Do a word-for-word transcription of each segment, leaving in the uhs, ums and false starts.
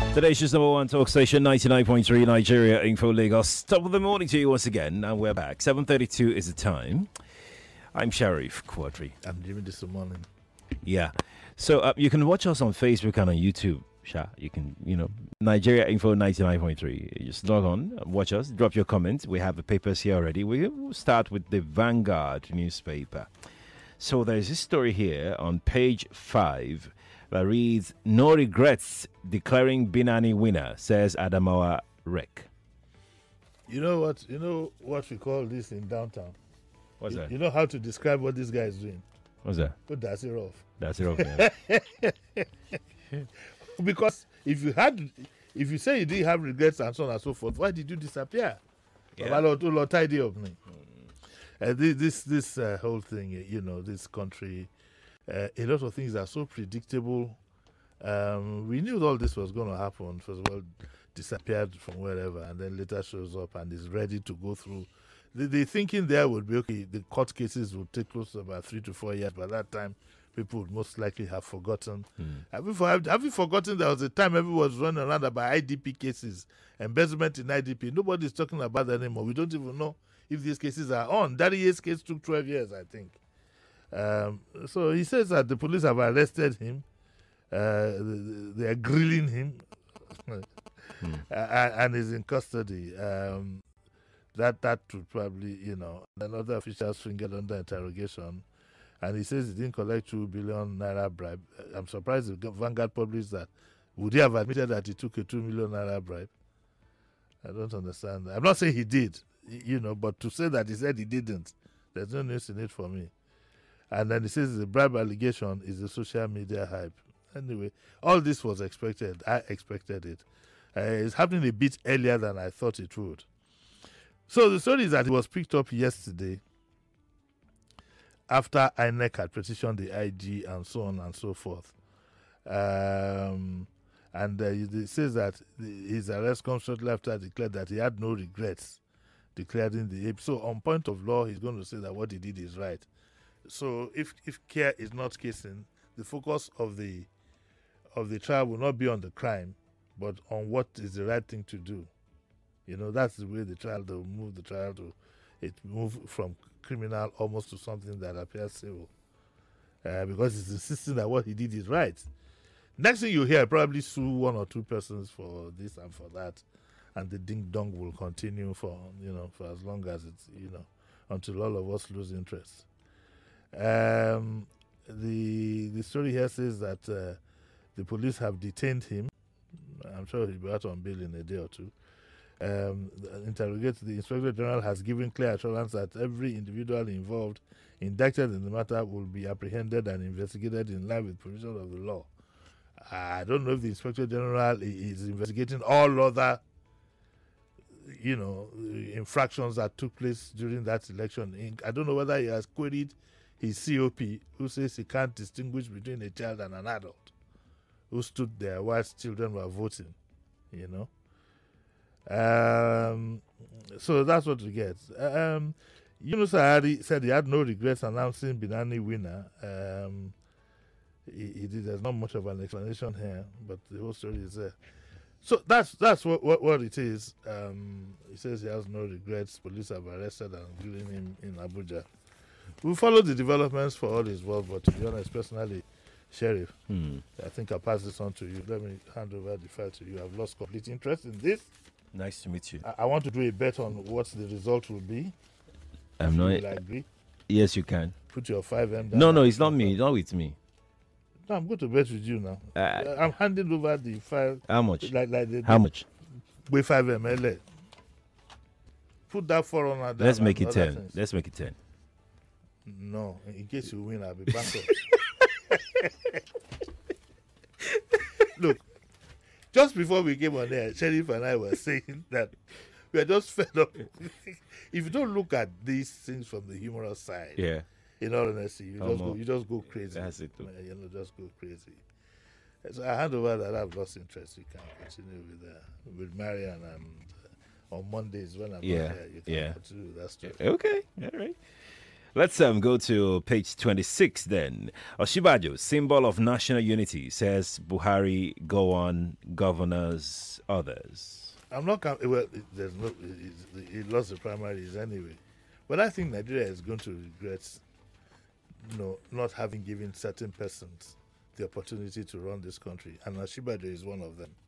Today's just number one talk station, ninety-nine point three Nigeria Info Lagos. Top of the morning to you once again, and we're back. seven thirty-two is the time. I'm Sharif Quadri. I'm Jimmy this morning. Yeah. So uh, you can watch us on Facebook and on YouTube. Sha, you can, you know, Nigeria Info ninety-nine point three. You just log on, watch us, drop your comments. We have the papers here already. We'll start with the Vanguard newspaper. So there's this story here on page five that reads, "No regrets declaring Binani winner," says Adamawa Rek. You know what? You know what we call this in downtown. What's you, that? You know how to describe what this guy is doing. What's that? Put that's it off. That's it off. Yeah. Because if you had, if you say you didn't have regrets and so on and so forth, why did you disappear? Yeah. Well, Lord, Lord, tidy up, me. Uh, this this, this uh, whole thing, you know, this country, uh, a lot of things are so predictable. Um, we knew all this was going to happen. First of all, disappeared from wherever, and then later shows up and is ready to go through. The, the thinking there would be, okay, the court cases would take close to about three to four years. By that time, people would most likely have forgotten. Mm. Have, you for, have, have you forgotten there was a time everyone was running around about I D P cases, embezzlement in I D P? Nobody's talking about that anymore. We don't even know if these cases are on. That year's case took twelve years, I think. Um, so he says that the police have arrested him. Uh, they are grilling him mm. uh, and is in custody. Um, that that would probably, you know, another official's fingered under interrogation. And he says he didn't collect two billion naira bribe. I'm surprised the Vanguard published that. Would he have admitted that he took a two million naira bribe? I don't understand that. I'm not saying he did, you know, but to say that he said he didn't, there's no news in it for me. And then he says the bribe allegation is a social media hype. Anyway, all this was expected. I expected it. Uh, it's happening a bit earlier than I thought it would. So the story is that it was picked up yesterday after I N E C had petitioned the I G and so on and so forth. Um, and uh, it says that his arrest comes shortly after I declared that he had no regrets declaring the ape. So on point of law, he's going to say that what he did is right. So if if care is not casing, the focus of the of the trial will not be on the crime, but on what is the right thing to do. You know, that's the way the trial, they'll move the trial to, it move from criminal almost to something that appears civil. Uh, because it's insisting that what he did is right. Next thing you hear, probably sue one or two persons for this and for that, and the ding-dong will continue for, you know, for as long as it's, you know, until all of us lose interest. Um, the the story here says that uh, the police have detained him. I'm sure he'll be out on bail in a day or two. Um, interrogate the Inspector General has given clear assurance that every individual involved, indicted in the matter, will be apprehended and investigated in line with provisions of the law. I don't know if the Inspector General is investigating all other, you know, infractions that took place during that election. I don't know whether he has queried his C O P, who says he can't distinguish between a child and an adult, who stood there whilst children were voting, you know. Um, so that's what we get. Um, Yunus Ahari said he had no regrets announcing Binani winner. Um, he, he did. There's not much of an explanation here, but the whole story is there. So that's that's what what, what it is. Um, he says he has no regrets. Police have arrested and grilling him in Abuja. We'll follow the developments for all his work, but to be honest, personally, Sheriff, hmm. I think I'll pass this on to you. Let me hand over the file to you. I've lost complete interest in this. Nice to meet you. I, I want to do a bet on what the result will be. I'm not. Will I agree? Yes, you can. Put your five M down. No, no, it's not me. It's not with me. No, I'm going to bet with you now. Uh, I'm handing over the file. How much? Like, like the, How much? With five M L A. Put that four on that. Let's make it ten. Things. Let's make it ten. No, in case you win, I'll be back up. Look, just before we came on air, Sheriff and I were saying that we are just fed up. If you don't look at these things from the humorous side, yeah, in all honesty, you just go, you just go crazy. That's it. Too. You know, just go crazy. So I hand over that. I've lost interest. You can continue with uh, with Marian, and uh, on Mondays when I'm yeah, not here, you can yeah. continue with that stuff. Okay, all right. Let's um, go to page twenty-six then. Oshibajo, symbol of national unity, says Buhari, go on, governors, others. I'm not, com- well, it- there's no, he, he lost the primaries anyway. But I think Nigeria is going to regret, you know, not having given certain persons the opportunity to run this country. And Oshibajo is one of them.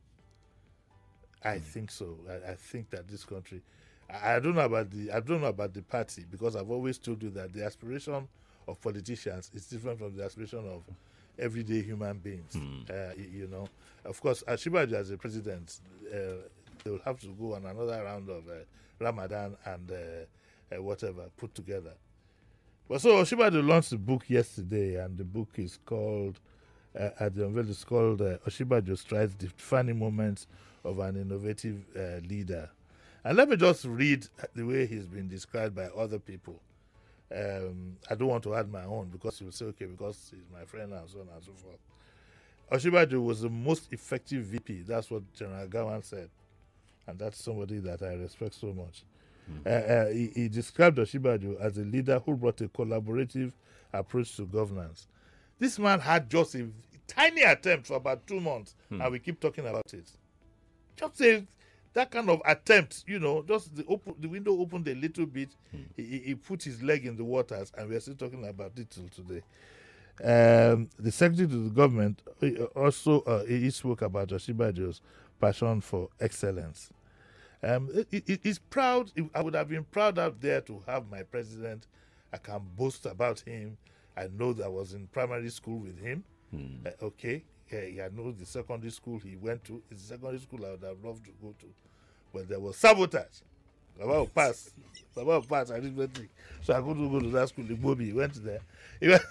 I think so. I, I think that this country, I, I don't know about the, I don't know about the party, because I've always told you that the aspiration of politicians is different from the aspiration of everyday human beings. Mm. Uh, you, you know, of course, Ashibaju as a president, uh, they will have to go on another round of uh, Ramadan and uh, uh, whatever put together. But so Oshibaju launched a book yesterday, and the book is called, uh, at the unveil, it's called uh, Oshibaju Strides, Defining Moments of an Innovative uh, Leader. And let me just read the way he's been described by other people. Um, I don't want to add my own, because he will say, okay, because he's my friend and so on and so forth. Oshibaju was the most effective V P. That's what General Gawan said. And that's somebody that I respect so much. Mm. Uh, uh, he, he described Oshibaju as a leader who brought a collaborative approach to governance. This man had just a tiny attempt for about two months, mm. and we keep talking about it. Just a, that kind of attempt, you know, just the, open, the window opened a little bit, mm. he, he put his leg in the waters, and we're still talking about it till today. Um, the secretary to the government also uh, he spoke about Oshibajo's passion for excellence. Um, he, he, he's proud. I would have been proud out there to have my president. I can boast about him. I know that I was in primary school with him. Mm. Uh, okay. Yeah, I know the secondary school he went to. It's the secondary school I would have loved to go to. But there was sabotage. Baba will pass. Baba will pass. I didn't think. So I couldn't go to that school. The Bobby he went there. He went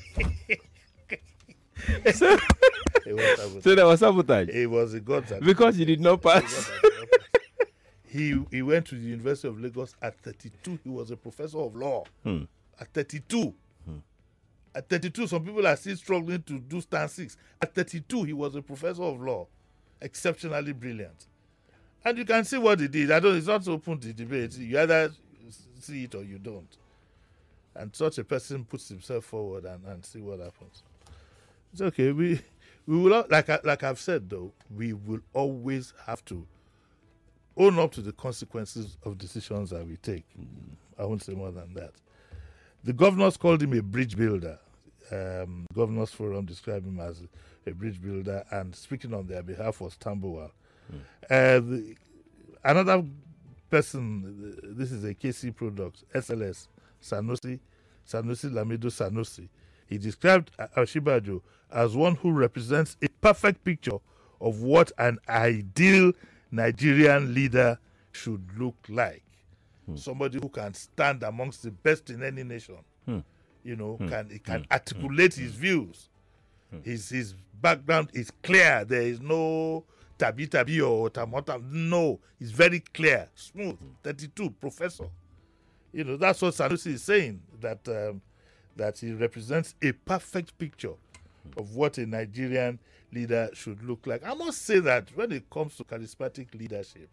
so, it was sabotage. So there was sabotage? It was a god sabotage. Because you did not pass. he he went to the University of Lagos at thirty-two. He was a professor of law. Hmm. At thirty-two. Hmm. At thirty-two, some people are still struggling to do stand six. At thirty-two, he was a professor of law. Exceptionally brilliant. And you can see what he did. I don't, it's not open to debate. You either see it or you don't. And such a person puts himself forward and, and see what happens. It's okay. We we will, like, I, like I've said, though, we will always have to own up to the consequences of decisions that we take. Mm. I won't say more than that. The governors called him a bridge builder. Um, Governors Forum described him as a bridge builder, and speaking on their behalf was Tambuwal. Mm. Uh, the, another person, this is a K C product, S L S, Sanusi, Sanusi Lamido Sanusi. He described Oshibaju as one who represents a perfect picture of what an ideal Nigerian leader should look like. Hmm. Somebody who can stand amongst the best in any nation. Hmm. You know, hmm. can he can hmm. articulate hmm. his views. Hmm. His his background is clear. There is no tabi tabi or tamota. No, it's very clear, smooth. Hmm. thirty-two, professor. You know, that's what Sanusi is saying, that um, that he represents a perfect picture of what a Nigerian leader should look like. I must say that when it comes to charismatic leadership,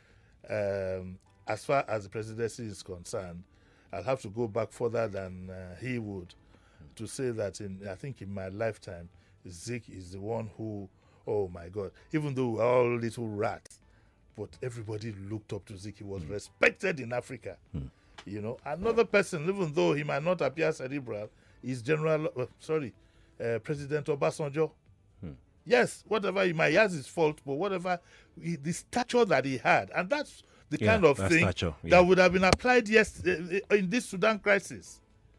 um, as far as the presidency is concerned, I'll have to go back further than uh, he would to say that in I think in my lifetime, Zik is the one who, oh my God, even though we're all little rats, but everybody looked up to Zik. He was mm. respected in Africa. Mm. You know, another person, even though he might not appear cerebral, is General, uh, sorry, uh, President Obasanjo. Hmm. Yes, whatever he might, he has his fault, but whatever, he, the stature that he had, and that's the yeah, kind of thing stature, yeah. that would have been applied yes uh, in this Sudan crisis.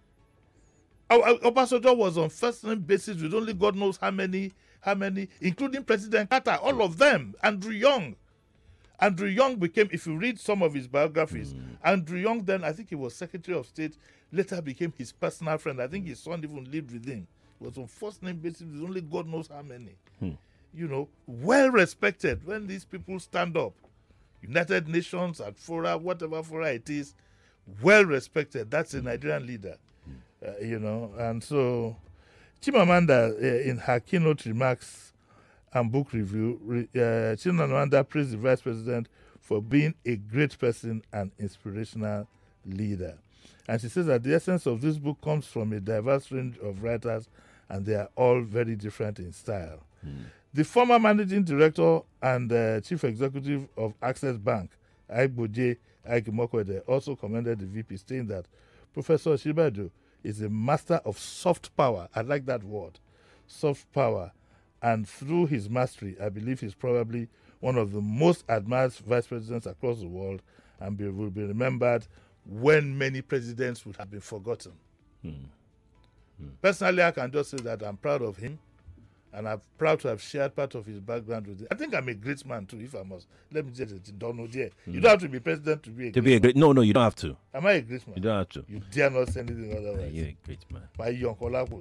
Uh, Obasanjo was on first-name basis with only God knows how many, how many, including President Carter, all of them, Andrew Young. Andrew Young became, if you read some of his biographies, mm. Andrew Young then, I think he was Secretary of State, later became his personal friend. I think his son even lived with him. He was on first name basis with only God knows how many. Mm. You know, well respected when these people stand up. United Nations, at fora, whatever fora it is, well respected. That's a Nigerian leader. Mm. Uh, you know, and so Chimamanda, uh, in her keynote remarks and book review, uh, Chimamanda praised the Vice President for being a great person and inspirational leader. And she says that the essence of this book comes from a diverse range of writers, and they are all very different in style. Mm. The former managing director and uh, chief executive of Access Bank, Aigboje Aikimokwede, also commended the V P, saying that Professor Osinbajo is a master of soft power. I like that word, soft power. And through his mastery, I believe he's probably one of the most admired vice presidents across the world, and be, will be remembered when many presidents would have been forgotten. Hmm. Hmm. Personally, I can just say that I'm proud of him, and I'm proud to have shared part of his background with him. I think I'm a great man too, if I must. Let me just say, don't know there. Hmm. You don't have to be president to be a to great be a great. man. No, no, you don't have to. Am I a great man? You don't have to. You dare not say anything otherwise. You're a great man. My young Kolabo.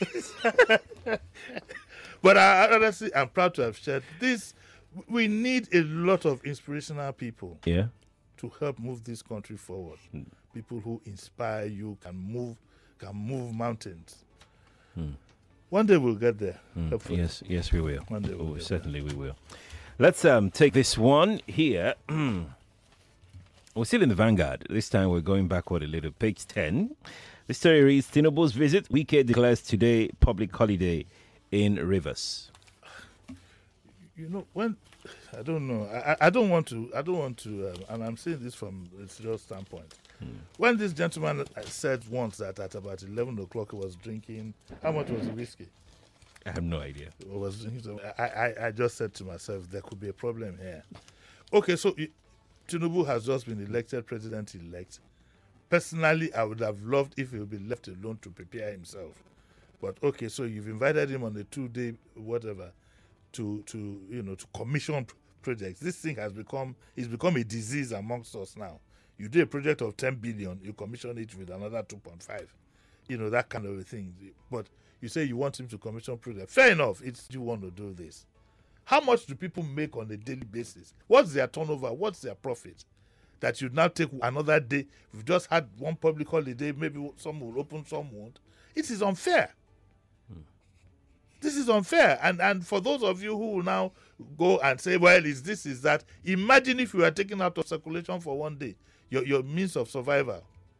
But I, I honestly, I'm proud to have shared this. We need a lot of inspirational people. Yeah. To help move this country forward. Mm. People who inspire you, can move, can move mountains. Mm. One day we'll get there. Mm. Yes, yes, we will. One day we'll oh, certainly there. we will. Let's um, take this one here. We're still in the Vanguard. This time we're going backward a little. Page ten. The story reads, Tinubu's visit. Wike declares today public holiday in Rivers. You know, when... I don't know. I, I don't want to. I don't want to. Um, and I'm saying this from a serious standpoint. Hmm. When this gentleman said once that at about eleven o'clock he was drinking, how much was the whiskey? I have no idea. Was drinking, so I, I, I just said to myself, there could be a problem here. Okay, so it, Tinubu has just been elected president-elect. Personally, I would have loved if he would be left alone to prepare himself. But okay, so you've invited him on a two-day whatever to to you know to commission projects. This thing has become it's become a disease amongst us now. You do a project of ten billion, you commission it with another two point five, you know, that kind of a thing. But you say you want him to commission projects. Fair enough, it's you want to do this. How much do people make on a daily basis? What's their turnover? What's their profit? That you now take another day. We've just had one public holiday, maybe some will open, some won't. It is unfair. This is unfair. And and for those of you who will now go and say, well, is this, is that, imagine if you were taken out of circulation for one day, your, your means of survival.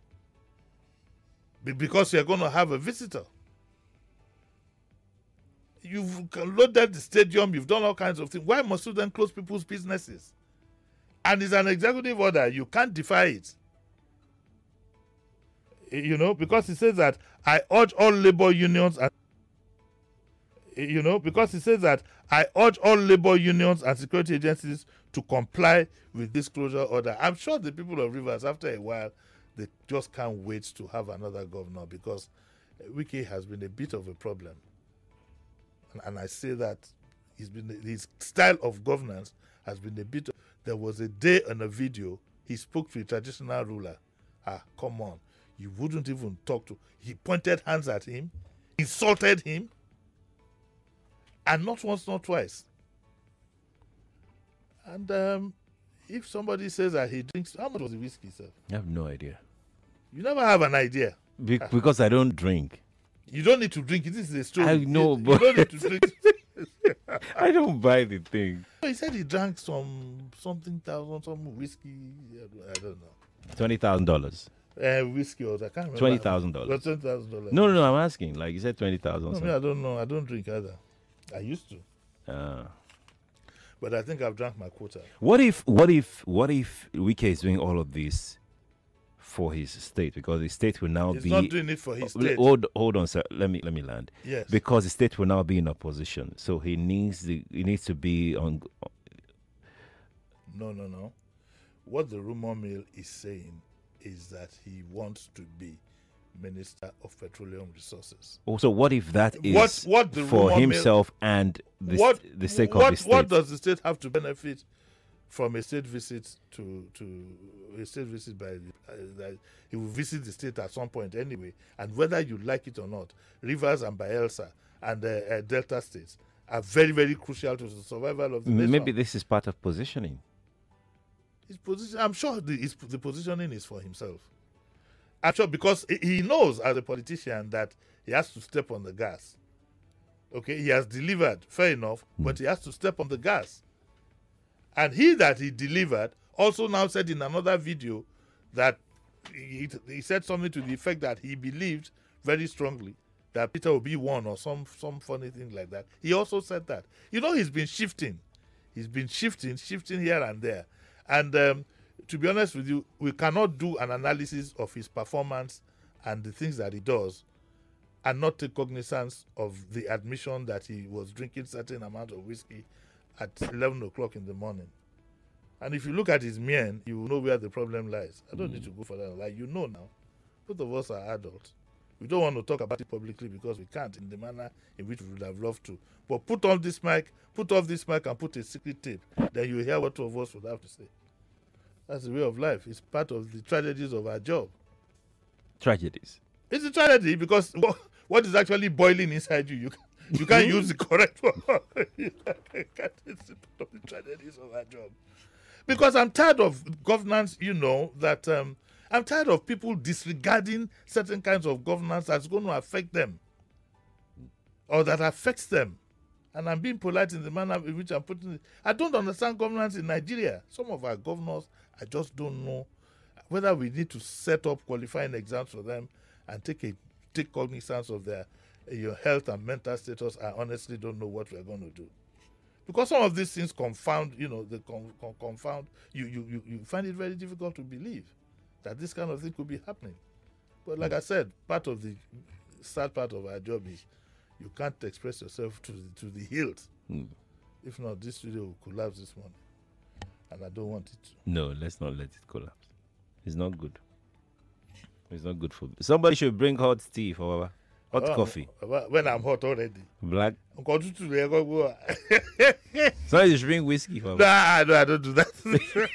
Be- because you're going to have a visitor. You've loaded the stadium, you've done all kinds of things. Why must you then close people's businesses? And it's an executive order. You can't defy it. You know, because it says that I urge all labor unions and You know, because it says that I urge all labor unions and security agencies to comply with this closure order. I'm sure the people of Rivers, after a while, they just can't wait to have another governor, because Wike has been a bit of a problem. And, and I say that he's been his style of governance has been a bit. Of, there was a day on a video he spoke to a traditional ruler. Ah, come on, you wouldn't even talk to. He pointed hands at him, insulted him. And not once, not twice. And um, if somebody says that he drinks, how much was the whiskey, sir? I have no idea. You never have an idea. Be- because I don't drink. You don't need to drink. This is a story. I know, you, but... You don't need to drink. I don't buy the thing. He said he drank some, something thousand, some whiskey. I don't know. twenty thousand dollars. Uh, whiskey or I can't remember. twenty thousand dollars. twenty thousand dollars. No, no, no, I'm asking. Like you said, twenty thousand dollars. No, I don't know. I don't drink either. I used to. Uh, but I think I've drank my quota. What if, what if, what if Wike is doing all of this for his state? Because the state will now He's be... He's not doing it for his state. Hold, hold on, sir. Let me, let me land. Yes. Because the state will now be in opposition. So he needs, the, he needs to be on... No, no, no. What the rumor mill is saying is that he wants to be Minister of Petroleum Resources. Also, what if that is what, what the for himself mill, and the, what, the sake what, of the state? What does the state have to benefit from a state visit to to a state visit by the, uh, that he will visit the state at some point anyway, and whether you like it or not, Rivers and Bayelsa and uh, uh, Delta states are very, very crucial to the survival of the nation. Maybe this is part of positioning. His position, I'm sure the, his, the positioning is for himself. I'm sure because he knows as a politician that he has to step on the gas. Okay, he has delivered, fair enough, mm. but he has to step on the gas. And he that he delivered also now said in another video that he, he said something to the effect that he believed very strongly that Peter Obi won or some some funny thing like that. He also said that. You know, he's been shifting. He's been shifting, shifting here and there. And um, to be honest with you, we cannot do an analysis of his performance and the things that he does and not take cognizance of the admission that he was drinking certain amount of whiskey at eleven o'clock in the morning. And if you look at his mien, you will know where the problem lies. I don't mm. need to go for that. Like, you know now, both of us are adults. We don't want to talk about it publicly because we can't in the manner in which we would have loved to. But put on this mic, put off this mic and put a secret tape. Then you hear what two of us would have to say. That's the way of life. It's part of the tragedies of our job. Tragedies? It's a tragedy because what, what is actually boiling inside you, you, you can't use the correct word. It's part of the tragedies of our job. Because I'm tired of governance, you know, that... Um, I'm tired of people disregarding certain kinds of governance that's going to affect them or that affects them. And I'm being polite in the manner in which I'm putting it. I don't understand governance in Nigeria. Some of our governors, I just don't know whether we need to set up qualifying exams for them and take a take cognizance of their your health and mental status. I honestly don't know what we're going to do. Because some of these things confound, you know, they con- con- confound, you, you, you, you find it very difficult to believe that this kind of thing could be happening. But like I said, part of the sad part of our job is you can't express yourself to the, to the hilt. Mm. If not, this studio will collapse this morning. And I don't want it to. No, let's not let it collapse. It's not good. It's not good for... Somebody should bring hot tea for hot oh, coffee. When I'm hot already. Black. Somebody should bring whiskey for Nah, no, I don't do that.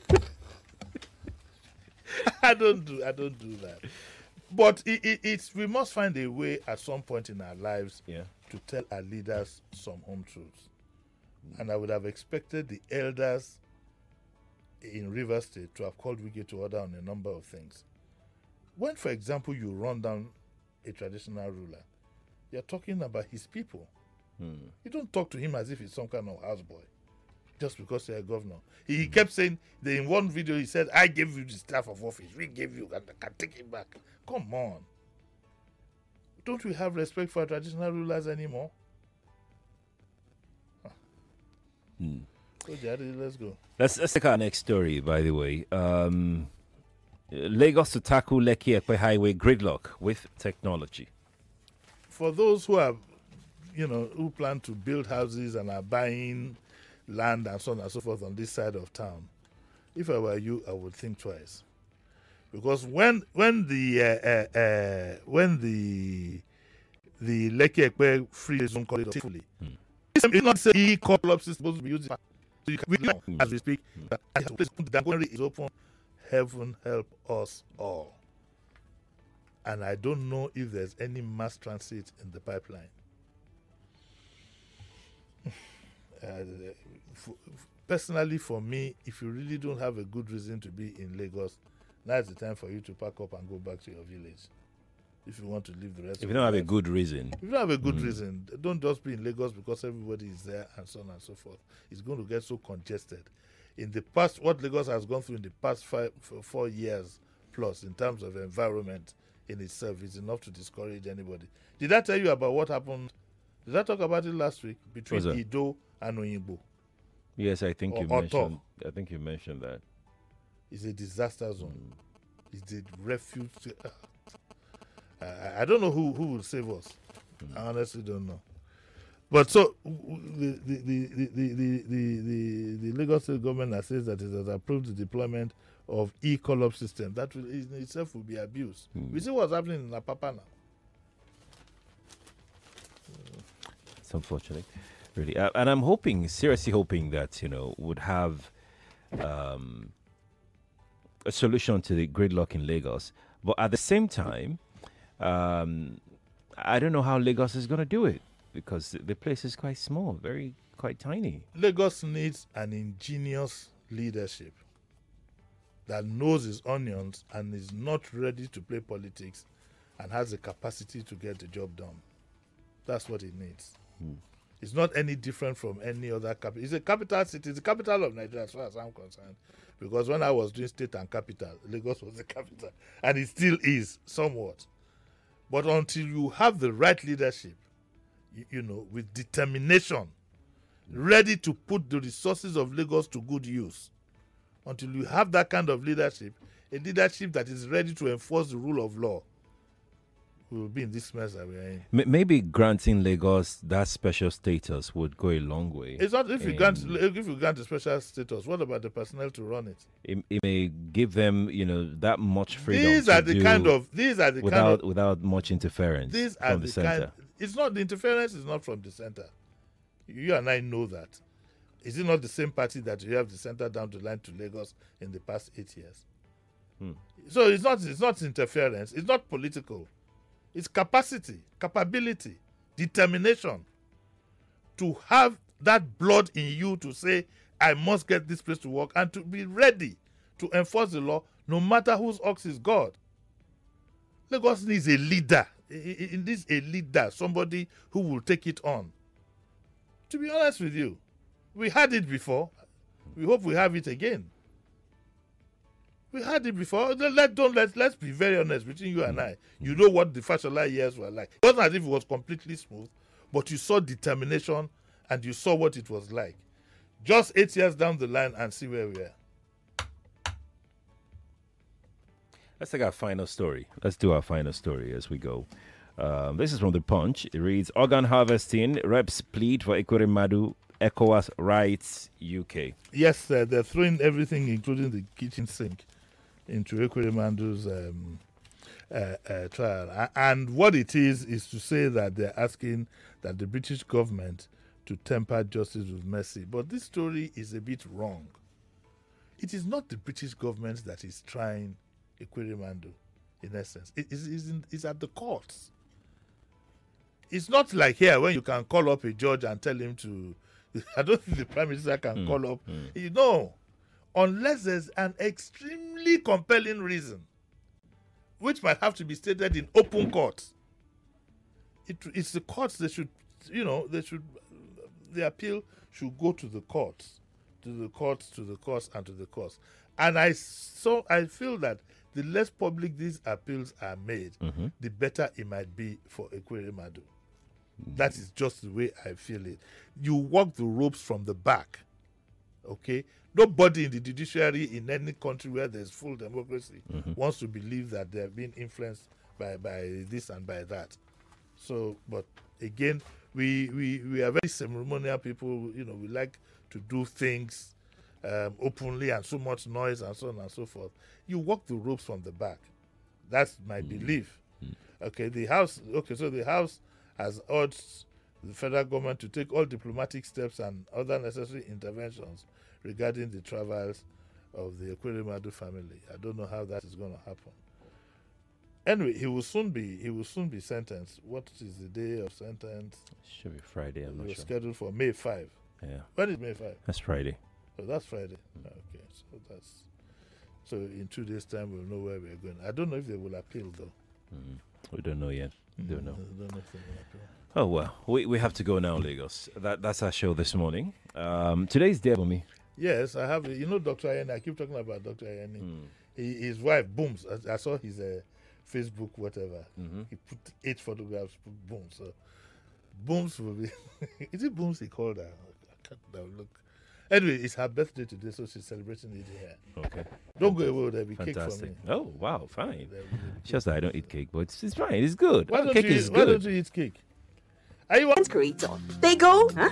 I don't do I don't do that. But it, it, it's we must find a way at some point in our lives yeah. to tell our leaders some home truths. Mm. And I would have expected the elders in Rivers State to have called Wike to order on a number of things. When, for example, you run down a traditional ruler, you're talking about his people. Mm. You don't talk to him as if he's some kind of houseboy. Just because you're a governor. He, he kept saying, that in one video, he said, I gave you the staff of office. We gave you, and I can take it back. Come on. Don't we have respect for traditional rulers anymore? Huh. Hmm. So, Jari, let's go. Let's, let's take our next story, by the way. Um, Lagos to tackle Lekki Ekpe Highway gridlock with technology. For those who are, you know, who plan to build houses and are buying land and so on and so forth on this side of town, if I were you, I would think twice, because when when the uh, uh, uh, when the the Lekki Ekpe free zone corridor fully, hmm. it's not say e-clubs is supposed to be used. So you can, we know, hmm. as we speak, hmm. that the Dagorery is open. Heaven help us all. And I don't know if there's any mass transit in the pipeline. Uh, for, personally, for me, if you really don't have a good reason to be in Lagos, now's the time for you to pack up and go back to your village. If you want to live the rest. If you don't have life. a good reason. If you don't have a good mm. reason, don't just be in Lagos because everybody is there and so on and so forth. It's going to get so congested. In the past, what Lagos has gone through in the past five, four years plus in terms of environment in itself is enough to discourage anybody. Did I tell you about what happened? Did I talk about it last week between Ido and Oyingbo? Yes, I think or, you mentioned. I think you mentioned that. It's a disaster zone. Mm. It's a refuge. Uh, I don't know who, who will save us. Mm. I honestly don't know. But so the the the the the, the, the, the Lagos State government has said that it has approved the deployment of e-collab system. That will, in itself will be abused. Mm. We see what's happening in Apapa now. It's unfortunate, really. Uh, and I'm hoping, seriously hoping that, you know, would have um, a solution to the gridlock in Lagos. But at the same time, um, I don't know how Lagos is going to do it because the place is quite small, very, quite tiny. Lagos needs an ingenious leadership that knows his onions and is not ready to play politics and has the capacity to get the job done. That's what it needs. Hmm. It's not any different from any other capital. It's a capital city. It's the capital of Nigeria as far as I'm concerned. Because when I was doing state and capital, Lagos was the capital. And it still is, somewhat. But until you have the right leadership, you, you know, with determination, ready to put the resources of Lagos to good use, until you have that kind of leadership, a leadership that is ready to enforce the rule of law, we will be in this mess that we are in. Maybe granting Lagos that special status would go a long way. It's not if you grant if you grant a special status. What about the personnel to run it? It, it may give them, you know, that much freedom. These are the kind of these are the without kind of, without much interference these from are the, the center. kind. It's not the interference is not from the center. You and I know that. Is it not the same party that you have the center down the line to Lagos in the past eight years? Hmm. So it's not it's not interference. It's not political. It's capacity, capability, determination to have that blood in you to say, I must get this place to work, and to be ready to enforce the law no matter whose ox is God. Lagos needs a leader. It needs a leader, somebody who will take it on. To be honest with you, we had it before. We hope we have it again. We had it before. Let, don't let, let's be very honest between you and I. You know what the Fashola years were like. It wasn't as if it was completely smooth, but you saw determination and you saw what it was like. Just eight years down the line and see where we are. Let's take our final story. Let's do our final story as we go. Um, this is from The Punch. It reads, Organ harvesting, reps plead for Ekweremadu, ECOWAS rights U K. Yes, uh, they're throwing everything, including the kitchen sink, into Ekweremadu's um, uh, uh, trial. And what it is, is to say that they're asking that the British government to temper justice with mercy. But this story is a bit wrong. It is not the British government that is trying Ekweremadu, in essence. It is it's, in, it's at the courts. It's not like here when you can call up a judge and tell him to... I don't think the Prime Minister can mm, call up. Mm. You know, unless there's an extremely compelling reason, which might have to be stated in open court. It, it's the courts that should, you know, they should, the appeal should go to the courts, to the courts, to the courts, and to the courts. And I so I feel that the less public these appeals are made, mm-hmm. the better it might be for Ekweremadu. That is just the way I feel it. You walk the ropes from the back, okay? Nobody in the judiciary in any country where there's full democracy mm-hmm. wants to believe that they're being influenced by, by this and by that. So, but again, we, we, we are very ceremonial people. You know, we like to do things um, openly and so much noise and so on and so forth. You walk the ropes from the back. That's my mm-hmm. belief. Mm-hmm. Okay, the House, okay, so the House has urged the federal government to take all diplomatic steps and other necessary interventions regarding the travels of the Ekweremadu family. I don't know how that is going to happen. Anyway, he will soon be he will soon be sentenced. What is the day of sentence? Should be Friday. I'm not sure. Scheduled for May fifth. Yeah. When is May fifth? That's Friday. Oh, that's Friday. Mm. Okay, so that's so in two days' time we'll know where we're going. I don't know if they will appeal though. Mm. We don't know yet. Mm. Don't know. I don't know if they will appeal. Oh well, we we have to go now, Lagos. That that's our show this morning. Um, today's day for me. Yes, I have. You know, Doctor Ayeni. I keep talking about Doctor Ayeni. Mm. He, his wife, Booms. I, I saw his uh, Facebook, whatever. Mm-hmm. He put eight photographs. Boom. So, Booms will be. Is it Booms he called her? I can't now look. Anyway, it's her birthday today, so she's celebrating it here. Okay. Don't Fantastic. go away with every Fantastic. cake for me. Oh wow, fine. It's just that I don't eat cake, but it's, it's fine. It's good. Why oh, don't cake you is eat, good. Why don't you eat cake? Are you? They go, huh?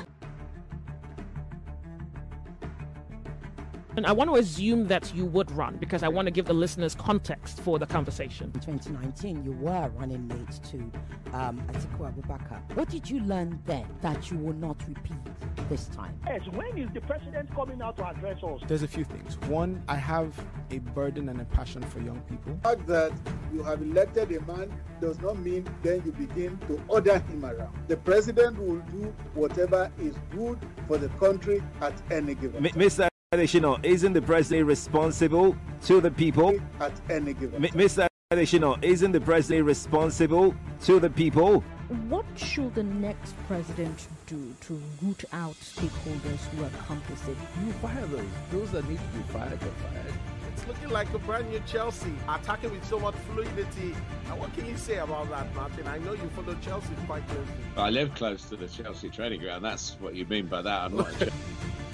And I want to assume that you would run because I want to give the listeners context for the conversation. In twenty nineteen, you were running mate to um, Atiku Abubakar. What did you learn then that you will not repeat this time? Yes, when is the president coming out to address us? There's a few things. One, I have a burden and a passion for young people. The fact that you have elected a man does not mean then you begin to order him around. The president will do whatever is good for the country at any given time. Mister Adesina, isn't the president responsible to the people? At any given time. Mister Additional, isn't the president responsible to the people? What should the next president do to root out stakeholders who are complicit? You fire those. Those that need to be fired are fired. It's looking like a brand new Chelsea, attacking with so much fluidity. Now, what can you say about that, Martin? I know you follow Chelsea quite closely. I live close to the Chelsea training ground. That's what you mean by that. I'm not a Chelsea